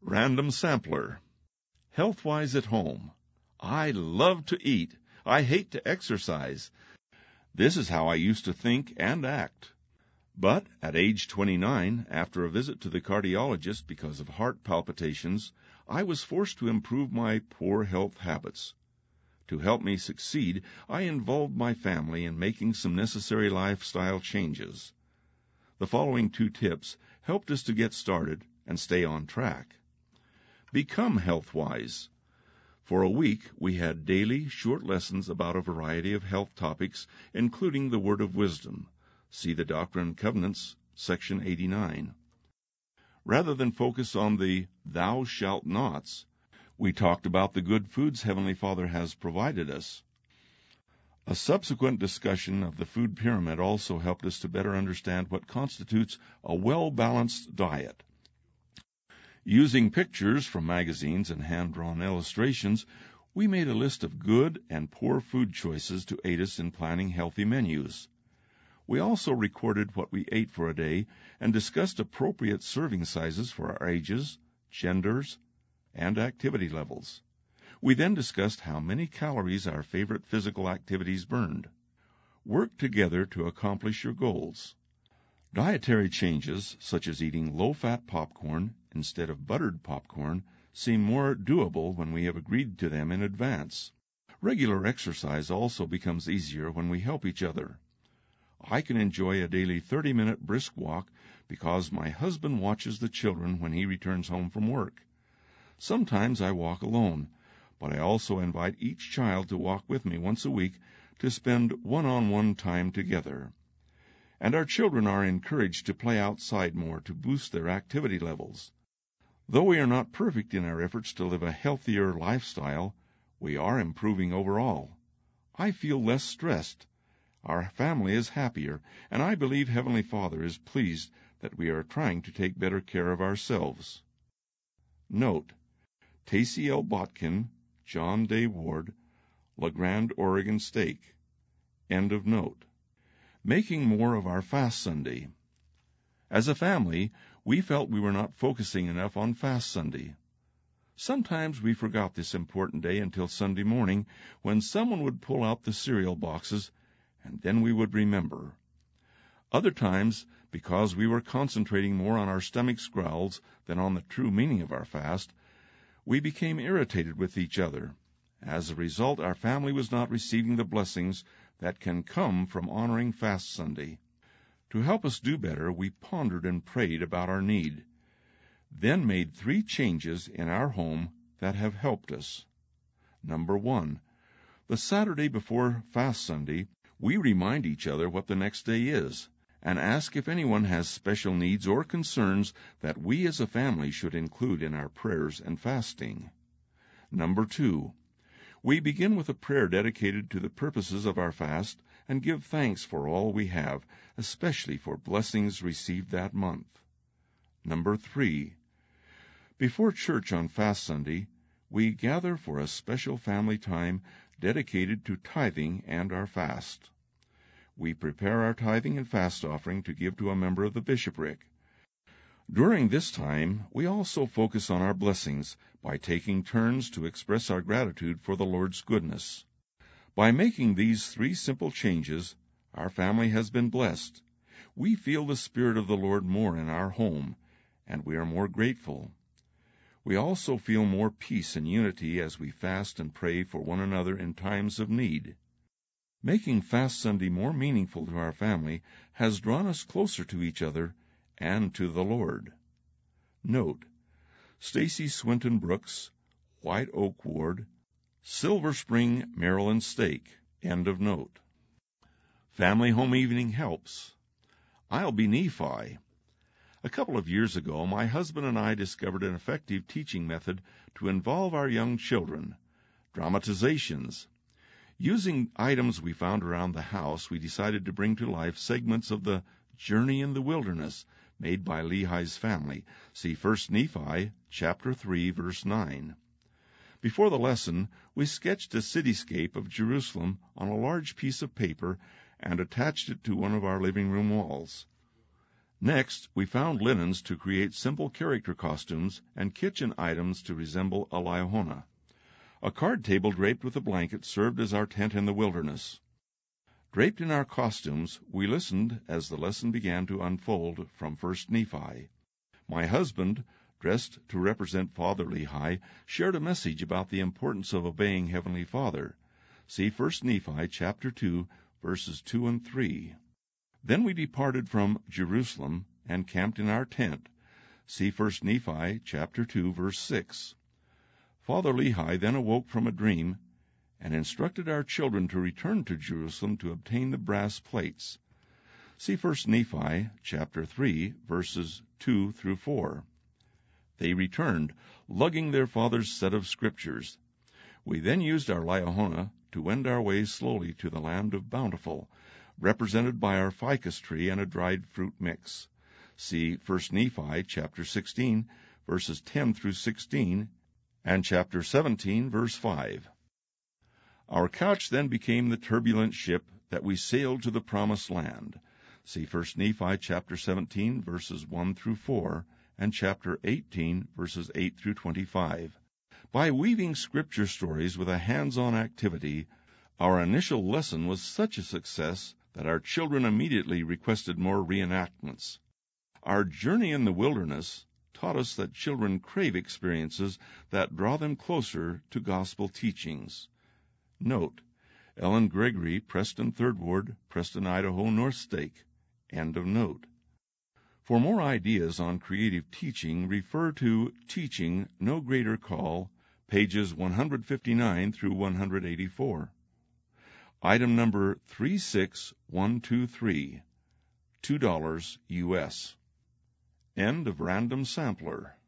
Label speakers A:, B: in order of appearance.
A: Random Sampler. Health-wise at home. I love to eat. I hate to exercise. This is how I used to think and act. But at age 29, after a visit to the cardiologist because of heart palpitations, I was forced to improve my poor health habits. To help me succeed, I involved my family in making some necessary lifestyle changes. The following 2 tips helped us to get started and stay on track. Become health-wise. For a week, we had daily, short lessons about a variety of health topics, including the Word of Wisdom. See the Doctrine and Covenants, section 89. Rather than focus on the thou shalt nots, we talked about the good foods Heavenly Father has provided us. A subsequent discussion of the food pyramid also helped us to better understand what constitutes a well-balanced diet. Using pictures from magazines and hand-drawn illustrations, we made a list of good and poor food choices to aid us in planning healthy menus. We also recorded what we ate for a day and discussed appropriate serving sizes for our ages, genders, and activity levels. We then discussed how many calories our favorite physical activities burned. Work together to accomplish your goals. Dietary changes, such as eating low-fat popcorn instead of buttered popcorn, seem more doable when we have agreed to them in advance. Regular exercise also becomes easier when we help each other. I can enjoy a daily 30-minute brisk walk because my husband watches the children when he returns home from work. Sometimes I walk alone, but I also invite each child to walk with me once a week to spend one-on-one time together. And our children are encouraged to play outside more to boost their activity levels. Though we are not perfect in our efforts to live a healthier lifestyle, we are improving overall. I feel less stressed. Our family is happier, and I believe Heavenly Father is pleased that we are trying to take better care of ourselves. Note: Tacey L. Botkin, John Day Ward, La Grande, Oregon Steak. End of note. Making more of our Fast Sunday. As a family, we felt we were not focusing enough on Fast Sunday. Sometimes we forgot this important day until Sunday morning, when someone would pull out the cereal boxes, and then we would remember. Other times, because we were concentrating more on our stomach's growls than on the true meaning of our fast, we became irritated with each other. As a result, our family was not receiving the blessings that can come from honoring Fast Sunday. To help us do better, we pondered and prayed about our need, then made 3 changes in our home that have helped us. Number 1, the Saturday before Fast Sunday, we remind each other what the next day is, and ask if anyone has special needs or concerns that we as a family should include in our prayers and fasting. Number 2, we begin with a prayer dedicated to the purposes of our fast and give thanks for all we have, especially for blessings received that month. Number 3, before church on Fast Sunday, we gather for a special family time dedicated to tithing and our fast. We prepare our tithing and fast offering to give to a member of the bishopric. During this time, we also focus on our blessings by taking turns to express our gratitude for the Lord's goodness. By making these 3 simple changes, our family has been blessed. We feel the Spirit of the Lord more in our home, and we are more grateful. We also feel more peace and unity as we fast and pray for one another in times of need. Making Fast Sunday more meaningful to our family has drawn us closer to each other and to the Lord. Note: Stacy Swinton Brooks, White Oak Ward, Silver Spring, Maryland Steak. End of note. Family home evening helps. I'll be Nephi. A couple of years ago, my husband and I discovered an effective teaching method to involve our young children: dramatizations. Using items we found around the house, we decided to bring to life segments of the Journey in the Wilderness made by Lehi's family. See 1 Nephi, chapter 3, verse 9. Before the lesson, we sketched a cityscape of Jerusalem on a large piece of paper and attached it to one of our living room walls. Next, we found linens to create simple character costumes and kitchen items to resemble a Liahona. A card table draped with a blanket served as our tent in the wilderness. Draped in our costumes, we listened as the lesson began to unfold from 1 Nephi. My husband, dressed to represent Father Lehi, shared a message about the importance of obeying Heavenly Father. See 1 Nephi chapter 2, verses 2 and 3. Then we departed from Jerusalem and camped in our tent. See 1 Nephi chapter 2, verse 6. Father Lehi then awoke from a dream and instructed our children to return to Jerusalem to obtain the brass plates. See 1 Nephi chapter 3, verses 2 through 4. They returned, lugging their father's set of scriptures. We then used our Liahona to wend our way slowly to the land of Bountiful, represented by our ficus tree and a dried fruit mix. See 1 Nephi chapter 16, verses 10 through 16, and chapter 17, verse 5. Our couch then became the turbulent ship that we sailed to the promised land. See 1 Nephi chapter 17, verses 1 through 4, and chapter 18, verses 8 through 25. By weaving scripture stories with a hands-on activity, our initial lesson was such a success that our children immediately requested more reenactments. Our journey in the wilderness taught us that children crave experiences that draw them closer to gospel teachings. Note, Ellen Gregory, Preston 3rd Ward, Preston, Idaho, North Stake. End of note. For more ideas on creative teaching, refer to Teaching No Greater Call, pages 159 through 184. Item number 36123, $2 U.S. End of random sampler.